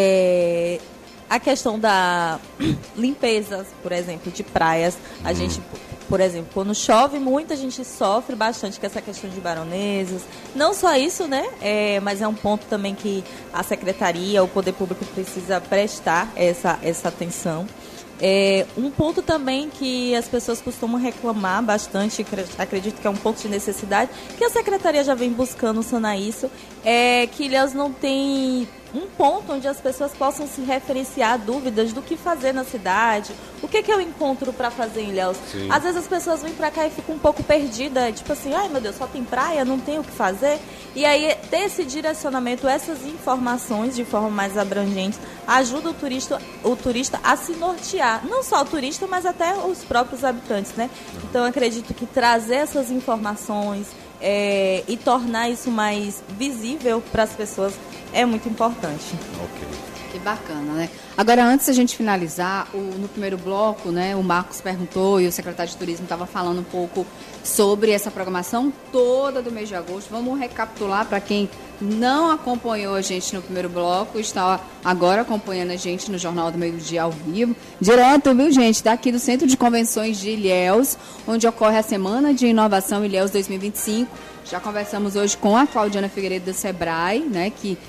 a questão da limpeza, por exemplo, de praias, a gente, por exemplo, quando chove muito, a gente sofre bastante com essa questão de baronesas. Não só isso, né? Mas é um ponto também que a secretaria, o poder público precisa prestar essa atenção. Um ponto também que as pessoas costumam reclamar bastante, acredito que é um ponto de necessidade, que a secretaria já vem buscando sanar isso, é que Ilhéus não tem um ponto onde as pessoas possam se referenciar a dúvidas do que fazer na cidade, o que eu encontro para fazer em Ilhéus. Sim. Às vezes as pessoas vêm para cá e ficam um pouco perdidas, tipo assim, ai meu Deus, só tem praia, não tem o que fazer. E aí ter esse direcionamento, essas informações de forma mais abrangente, ajuda o turista a se nortear. Não só o turista, mas até os próprios habitantes, né? Então eu acredito que trazer essas informações, e tornar isso mais visível para as pessoas é muito importante. Ok. Que bacana, né? Agora, antes da gente finalizar, no primeiro bloco, né, o Marcos perguntou e o secretário de Turismo estava falando um pouco sobre essa programação toda do mês de agosto. Vamos recapitular para quem não acompanhou a gente no primeiro bloco, está agora acompanhando a gente no Jornal do Meio-Dia ao vivo. Direto, viu, gente? Daqui do Centro de Convenções de Ilhéus, onde ocorre a Semana de Inovação Ilhéus 2025. Já conversamos hoje com a Claudiana Figueiredo do Sebrae, né, que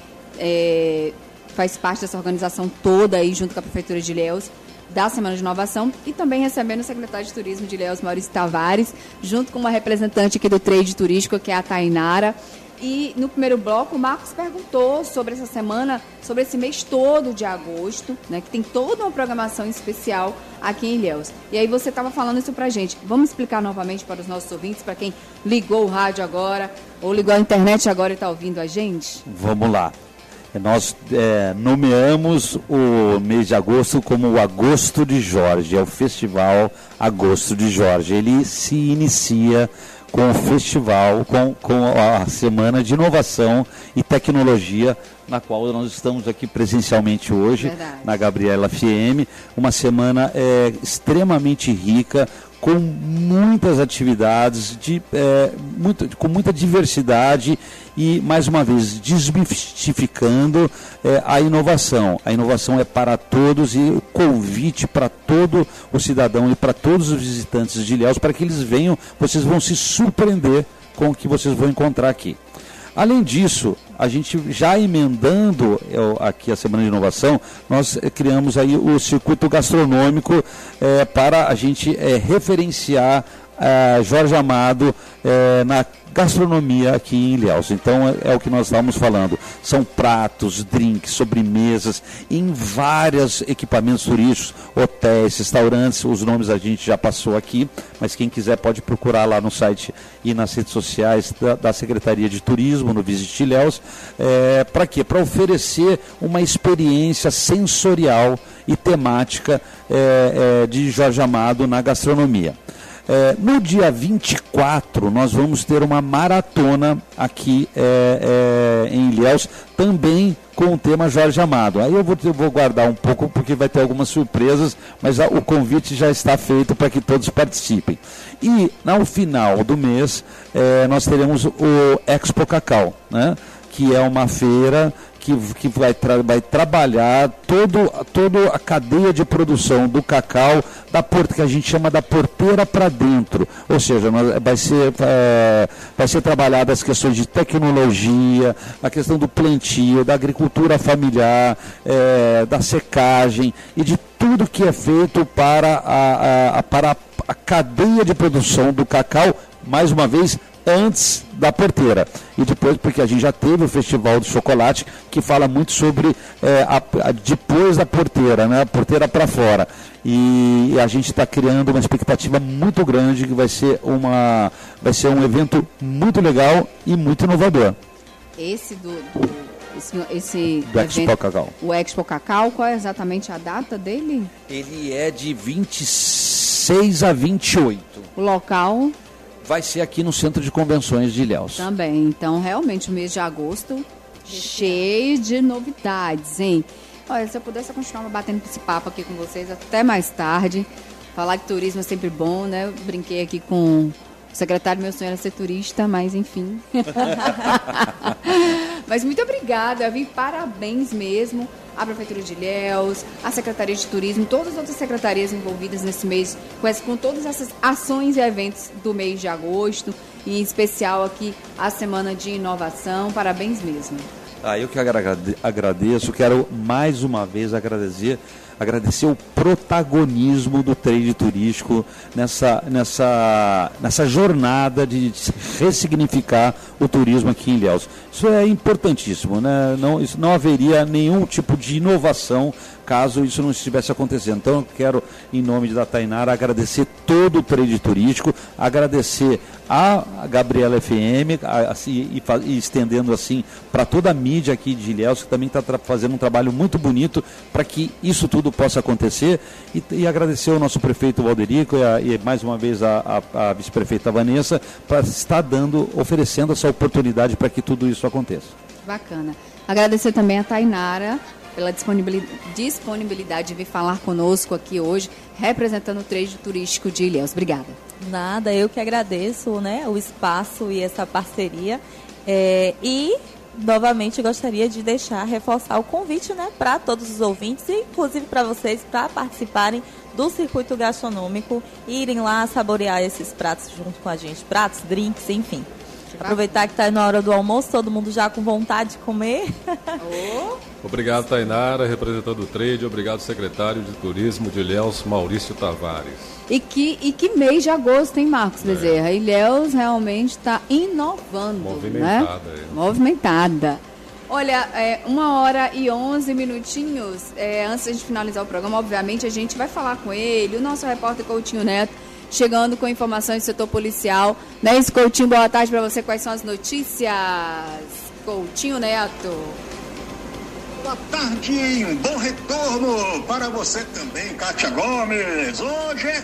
faz parte dessa organização toda aí, junto com a Prefeitura de Ilhéus, da Semana de Inovação, e também recebendo o secretário de Turismo de Ilhéus, Maurício Tavares, junto com uma representante aqui do trade turístico, que é a Tainara. E no primeiro bloco, o Marcos perguntou sobre essa semana, sobre esse mês todo de agosto, né, que tem toda uma programação especial aqui em Ilhéus. E aí você estava falando isso pra gente. Vamos explicar novamente para os nossos ouvintes, para quem ligou o rádio agora, ou ligou a internet agora e está ouvindo a gente? Vamos lá. Nós nomeamos o mês de agosto como o Agosto de Jorge, é o Festival Agosto de Jorge. Ele se inicia com o festival, com a Semana de Inovação e Tecnologia, na qual nós estamos aqui presencialmente hoje, na Gabriela FM. Uma semana extremamente rica, com muitas atividades, com muita diversidade e, mais uma vez, desmistificando a inovação. A inovação é para todos e o convite para todo o cidadão e para todos os visitantes de Ilhéus, para que eles venham, vocês vão se surpreender com o que vocês vão encontrar aqui. Além disso, a gente já emendando aqui a Semana de Inovação, nós criamos aí o circuito gastronômico para a gente referenciar Jorge Amado na gastronomia aqui em Ilhéus. Então é o que nós estávamos falando. São pratos, drinks, sobremesas, em vários equipamentos turísticos, hotéis, restaurantes, os nomes a gente já passou aqui, mas quem quiser pode procurar lá no site e nas redes sociais da Secretaria de Turismo, no Visit Ilhéus. Para quê? Para oferecer uma experiência sensorial e temática de Jorge Amado na gastronomia. No dia 24, nós vamos ter uma maratona aqui em Ilhéus, também com o tema Jorge Amado. Aí eu vou guardar um pouco, porque vai ter algumas surpresas, mas o convite já está feito para que todos participem. E, no final do mês, nós teremos o Expo Cacau, né? Que é uma feira que vai trabalhar toda a cadeia de produção do cacau, que a gente chama da porteira para dentro. Ou seja, vai ser trabalhada as questões de tecnologia, a questão do plantio, da agricultura familiar, da secagem e de tudo que é feito para a cadeia de produção do cacau, mais uma vez, antes da porteira. E depois, porque a gente já teve o Festival do Chocolate, que fala muito sobre depois da porteira, né? A porteira para fora. E a gente está criando uma expectativa muito grande, que vai ser um evento muito legal e muito inovador. Esse do Expo Cacau. O Expo Cacau, qual é exatamente a data dele? Ele é de 26 a 28. O local? Vai ser aqui no Centro de Convenções de Ilhéus. Também. Então, realmente, o mês de agosto cheio de novidades, hein? Olha, se eu pudesse, eu continuava batendo esse papo aqui com vocês até mais tarde. Falar de turismo é sempre bom, né? Eu brinquei aqui com o secretário, meu sonho era ser turista, mas enfim. Mas muito obrigada, viu? Parabéns mesmo à Prefeitura de Ilhéus, à Secretaria de Turismo, todas as outras secretarias envolvidas nesse mês, com todas essas ações e eventos do mês de agosto, e em especial aqui a Semana de Inovação. Parabéns mesmo. Eu que agradeço, quero mais uma vez agradecer o protagonismo do trade turístico nessa jornada de ressignificar o turismo aqui em Ilhéus. Isso é importantíssimo, né? Não haveria nenhum tipo de inovação caso isso não estivesse acontecendo. Então eu quero, em nome da Tainara, agradecer todo o trade turístico, agradecer a Gabriela FM e estendendo assim para toda a mídia aqui de Ilhéus, que também está fazendo um trabalho muito bonito para que isso tudo tudo possa acontecer e agradecer ao nosso prefeito Valderico e mais uma vez a vice-prefeita Vanessa para estar oferecendo essa oportunidade para que tudo isso aconteça. Bacana. Agradecer também a Tainara pela disponibilidade de vir falar conosco aqui hoje, representando o trade turístico de Ilhéus. Obrigada. Nada, eu que agradeço, né, o espaço e essa parceria. E, novamente, gostaria de reforçar o convite, né, para todos os ouvintes e, inclusive, para vocês, para participarem do circuito gastronômico e irem lá saborear esses pratos junto com a gente. Pratos, drinks, enfim. Aproveitar que está na hora do almoço, todo mundo já com vontade de comer. Obrigado, Tainara, representando o trade. Obrigado, secretário de Turismo de Ilhéus, Maurício Tavares. E que mês de agosto, hein, Marcos Bezerra? Ilhéus realmente está inovando. Movimentada. Né? Movimentada. Olha, 1h11 minutinhos. Antes de finalizar o programa, obviamente, a gente vai falar com ele, o nosso repórter Coutinho Neto, chegando com informações do setor policial. Né, esse Coutinho, boa tarde para você. Quais são as notícias? Coutinho Neto. Boa tarde, um bom retorno para você também, Kátia Gomes. Hoje é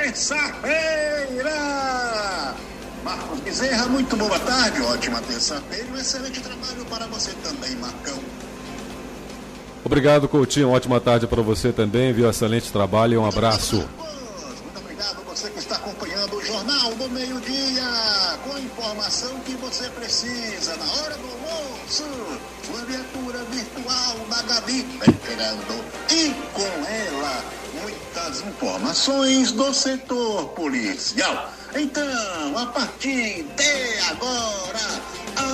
terça-feira. Marcos Bezerra, muito boa tarde, ótima terça-feira e um excelente trabalho para você também, Marcão. Obrigado, Coutinho, ótima tarde para você também, viu? Excelente trabalho e um abraço. Muito obrigado você que está acompanhando o Jornal do Meio-Dia, com a informação que você precisa na hora do almoço. Sua viatura virtual da Gabi esperando e com ela muitas informações do setor policial. Então, a partir de agora,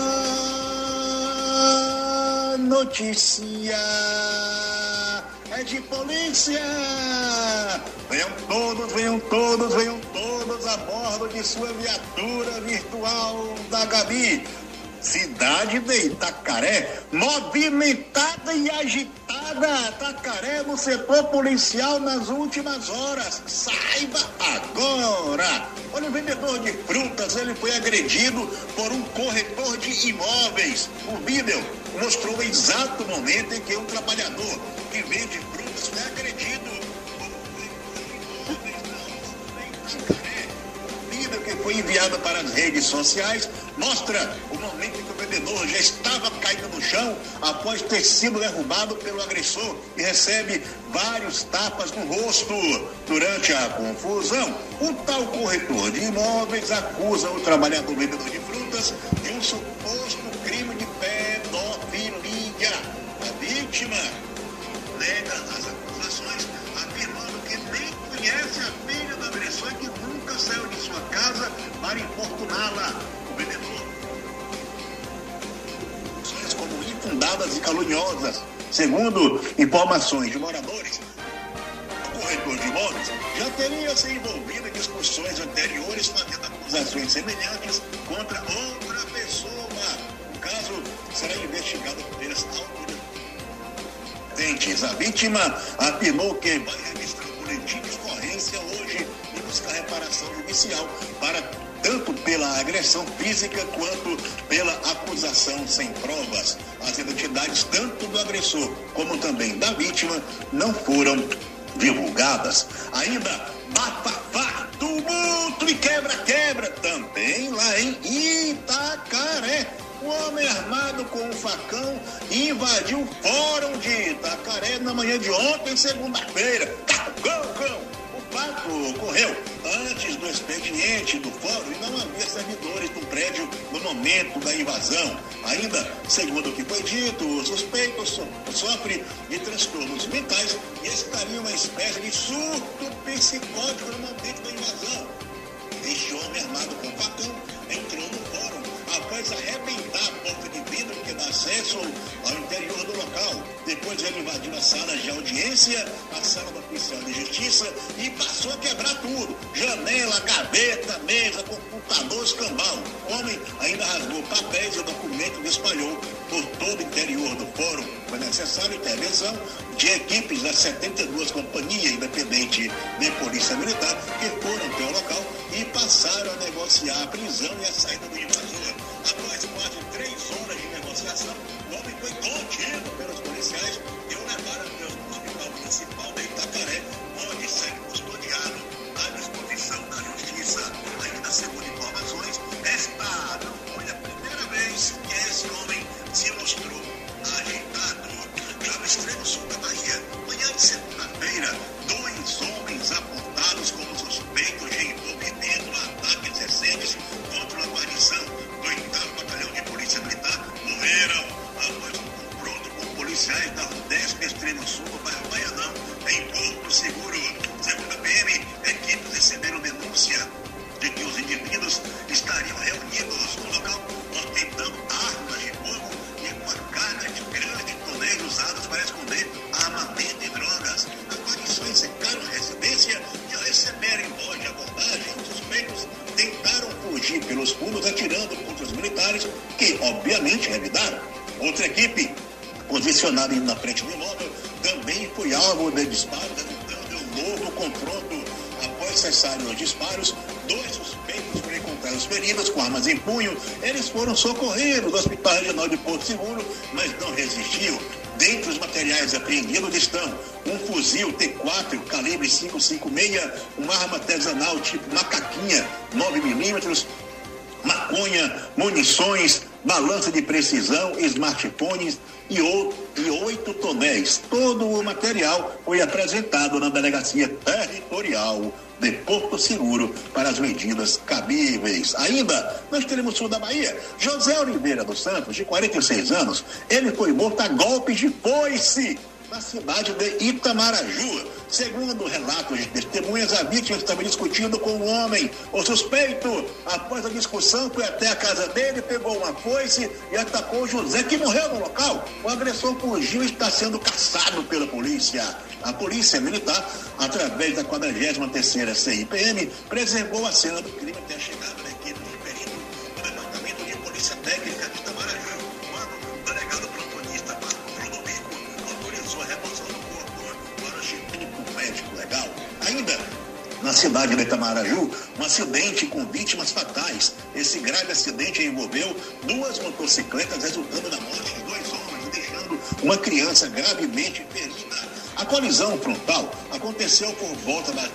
a notícia é de polícia. Venham todos a bordo de sua viatura virtual da Gabi. Cidade de Itacaré, movimentada e agitada. Itacaré no setor policial nas últimas horas. Saiba agora. Olha, o vendedor de frutas, ele foi agredido por um corretor de imóveis. O vídeo mostrou o exato momento em que um trabalhador que vende frutas foi agredido por um corretor de imóveis na Itacaré. O vídeo que foi enviado para as redes sociais mostra o momento em que o vendedor já estava caído no chão após ter sido derrubado pelo agressor e recebe vários tapas no rosto. Durante a confusão, o tal corretor de imóveis acusa o trabalhador vendedor de frutas de um suposto crime de pedofilia. A vítima nega as acusações, afirmando que nem conhece a filha do agressor e que nunca saiu de sua casa para importuná-la. O vendedor como infundadas e caluniosas. Segundo informações de moradores, o corretor de imóveis já teria se envolvido em discussões anteriores, fazendo acusações semelhantes contra outra pessoa. O caso será investigado pelas autoridades. A vítima afirmou que vai registrar um boletim de ocorrência hoje e buscar reparação judicial tanto pela agressão física quanto pela acusação sem provas. As identidades tanto do agressor como também da vítima não foram divulgadas. Ainda bafafá, tumulto e quebra-quebra também lá em Itacaré. Um homem armado com um facão invadiu o fórum de Itacaré na manhã de ontem, segunda-feira. O fato ocorreu antes do expediente do fórum e não havia servidores do prédio no momento da invasão. Ainda, segundo o que foi dito, o suspeito sofre de transtornos mentais e estaria em uma espécie de surto psicótico no momento da invasão. Este homem armado com facão entrou no fórum após arrebentar a porta de vidro que dá acesso ao interior do local. Depois ele invadiu a sala de audiência, a sala do oficial de justiça e passou a quebrar tudo. Janela, gaveta, mesa, computador, escambau. O homem ainda rasgou papéis e documentos e espalhou por todo o interior do fórum. Foi necessária a intervenção de equipes das 72 companhias independentes de polícia militar que foram até o local e passaram a negociar a prisão e a saída do invasor. Após quase 3 horas de negociação, o homem foi contido pelos policiais e o levaram para o hospital municipal de Extremo Sul, Baianão, em Porto Seguro. Segundo a PM, equipes receberam denúncia de que os indivíduos estariam reunidos no local, ostentando armas de fogo e com a carga de grandes tonéis usados para esconder armamento e drogas. As guarnições cercaram a residência e, ao receberem voz de abordagem, os suspeitos tentaram fugir pelos fundos atirando contra os militares, que obviamente revidaram. Outra equipe, posicionada na frente do imóvel, também foi alvo de disparos, resultando um novo confronto. Após cessarem os disparos, 2 suspeitos foram encontrados feridos com armas em punho. Eles foram socorridos do Hospital Regional de Porto Seguro, mas não resistiam. Dentre os materiais apreendidos estão um fuzil T4 calibre 5.56, uma arma artesanal tipo macaquinha 9mm, maconha, munições, balança de precisão, smartphones e 8 tonéis. Todo o material foi apresentado na Delegacia Territorial de Porto Seguro para as medidas cabíveis. Ainda, nós teremos sul da Bahia. José Oliveira dos Santos, de 46 anos, ele foi morto a golpes de foice na cidade de Itamaraju. Segundo relatos de testemunhas, a vítima estava discutindo com um homem. O suspeito, após a discussão, foi até a casa dele, pegou uma foice e atacou José, que morreu no local. O agressor fugiu e está sendo caçado pela polícia. A polícia militar, através da 43ª CIPM, preservou a cena do crime até a chegada da equipe de perito do Departamento de Polícia Técnica de Itamaraju, quando o delegado plantonista Marcos Rodovico autorizou a remoção do corpo para o Instituto Médico Legal. Ainda na cidade de Itamaraju, um acidente com vítimas fatais. Esse grave acidente envolveu 2 motocicletas, resultando na morte de 2 homens e deixando uma criança gravemente ferida. A colisão frontal aconteceu por volta das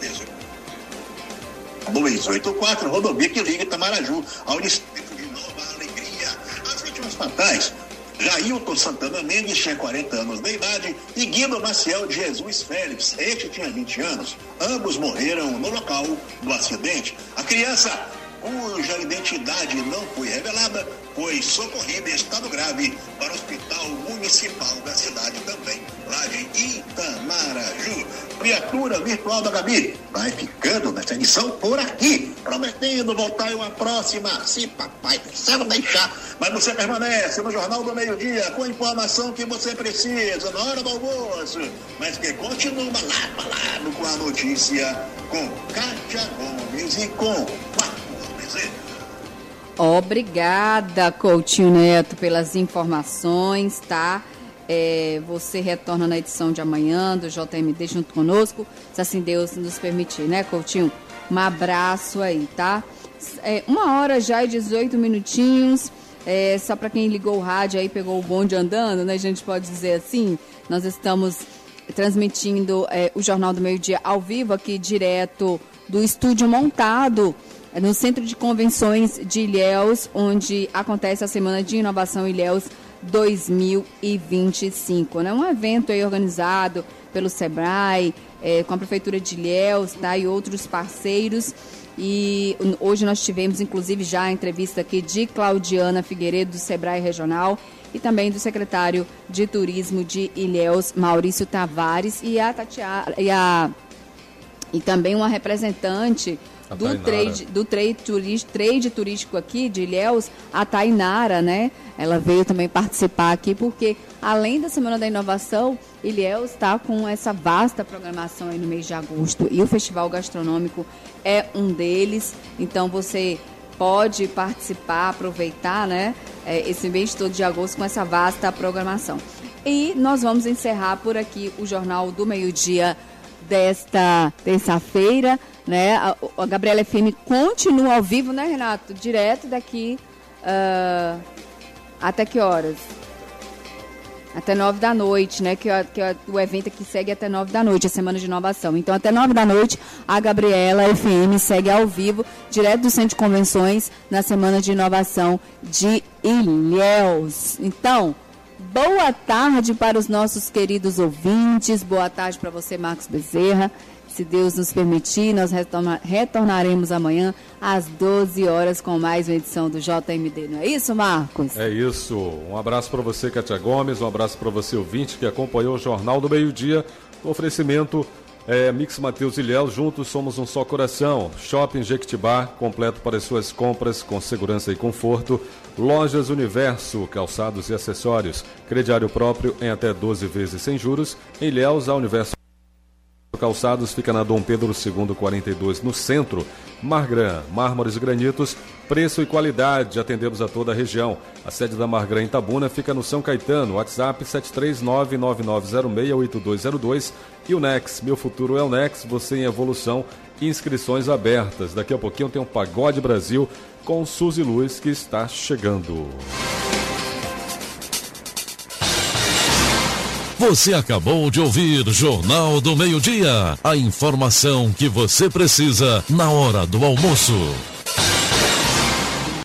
284, rodovia que liga Itamaraju ao distrito de Nova Alegria. As vítimas fatais, Jailton Santana Mendes, tinha 40 anos de idade, e Guido Maciel de Jesus Félix, este tinha 20 anos. Ambos morreram no local do acidente. A criança, cuja identidade não foi revelada, foi socorrida em estado grave para o Hospital Municipal da cidade também, lá de Itamaraju. Criatura virtual da Gabi vai ficando nessa edição por aqui, prometendo voltar em uma próxima, se papai do céu deixar. Mas você permanece no Jornal do Meio-Dia com a informação que você precisa na hora do almoço, mas que continua lado com a notícia com Kátia Gomes e com Marcos Bezerra. Obrigada, Coutinho Neto, pelas informações, tá? Você retorna na edição de amanhã do JMD junto conosco, se assim Deus nos permitir, né, Coutinho? Um abraço aí, tá? 1h já e 18 minutinhos, só para quem ligou o rádio aí, pegou o bonde andando, né, a gente pode dizer assim, nós estamos transmitindo o Jornal do Meio-Dia ao vivo aqui, direto do estúdio montado no Centro de Convenções de Ilhéus, onde acontece a Semana de Inovação Ilhéus 2025, né? Um evento aí organizado pelo Sebrae, com a Prefeitura de Ilhéus, tá? E outros parceiros. E hoje nós tivemos, inclusive, já a entrevista aqui de Claudiana Figueiredo, do Sebrae Regional, e também do secretário de Turismo de Ilhéus, Maurício Tavares, e a Tatiana, e também uma representante do trade turístico aqui de Ilhéus, a Tainara, né? Ela veio também participar aqui, porque além da Semana da Inovação, Ilhéus está com essa vasta programação aí no mês de agosto, e o Festival Gastronômico é um deles. Então você pode participar, aproveitar, né, esse mês todo de agosto com essa vasta programação. E nós vamos encerrar por aqui o Jornal do Meio-Dia desta terça-feira, né? A Gabriela FM continua ao vivo, né, Renato? Direto daqui até que horas? Até 9 da noite, né? Que o evento aqui segue até 9 da noite, a Semana de Inovação. Então, até 9 da noite, a Gabriela FM segue ao vivo, direto do Centro de Convenções, na Semana de Inovação de Ilhéus. Então, boa tarde para os nossos queridos ouvintes, boa tarde para você, Marcos Bezerra. Se Deus nos permitir, nós retornaremos amanhã às 12 horas com mais uma edição do JMD. Não é isso, Marcos? É isso. Um abraço para você, Kátia Gomes. Um abraço para você, ouvinte, que acompanhou o Jornal do Meio-Dia. Oferecimento Mix Mateus e Léo. Juntos somos um só coração. Shopping Jequitibá, completo para as suas compras com segurança e conforto. Lojas Universo, calçados e acessórios. Crediário próprio em até 12 vezes sem juros. Em Ilhéus, a Universo Calçados fica na Dom Pedro II, 42, no centro. Margran, mármores e granitos, preço e qualidade, atendemos a toda a região. A sede da Margran em Itabuna fica no São Caetano, WhatsApp 73999068202. E o Nex, meu futuro é o Nex, você em evolução, inscrições abertas. Daqui a pouquinho tem um Pagode Brasil com Suzy Luz que está chegando. Você acabou de ouvir Jornal do Meio-Dia. A informação que você precisa na hora do almoço.